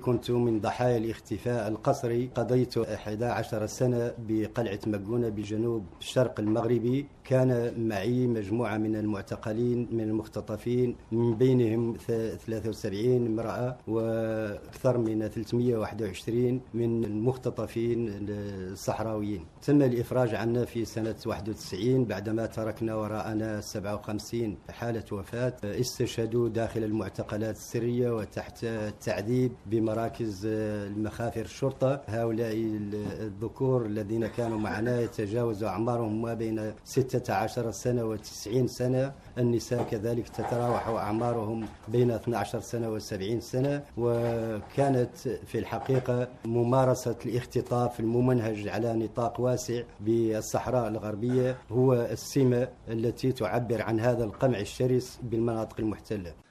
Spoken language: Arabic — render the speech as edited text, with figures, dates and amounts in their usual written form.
كنت من ضحايا الاختفاء القسري. قضيت 11 سنة بقلعة مقونة بجنوب الشرق المغربي. كان معي مجموعة من المعتقلين من المختطفين، من بينهم 73 امرأة وأكثر من 321 من المختطفين الصحراويين. تم الإفراج عنا في سنة 91 بعدما تركنا وراءنا 57 حالة وفاة استشهدوا داخل المعتقلات السرية وتحت التعذيب بمراكز المخافر الشرطة. هؤلاء الذكور الذين كانوا معنا يتجاوز أعمارهم ما بين 16 سنة و90 سنة. النساء كذلك تتراوح أعمارهم بين 12 سنة و70 سنة. وكانت في الحقيقة ممارسة الاختطاف الممنهج على نطاق واسع بالصحراء الغربية هو السمة التي تعبر عن هذا القمع الشرس بالمناطق المحتلة.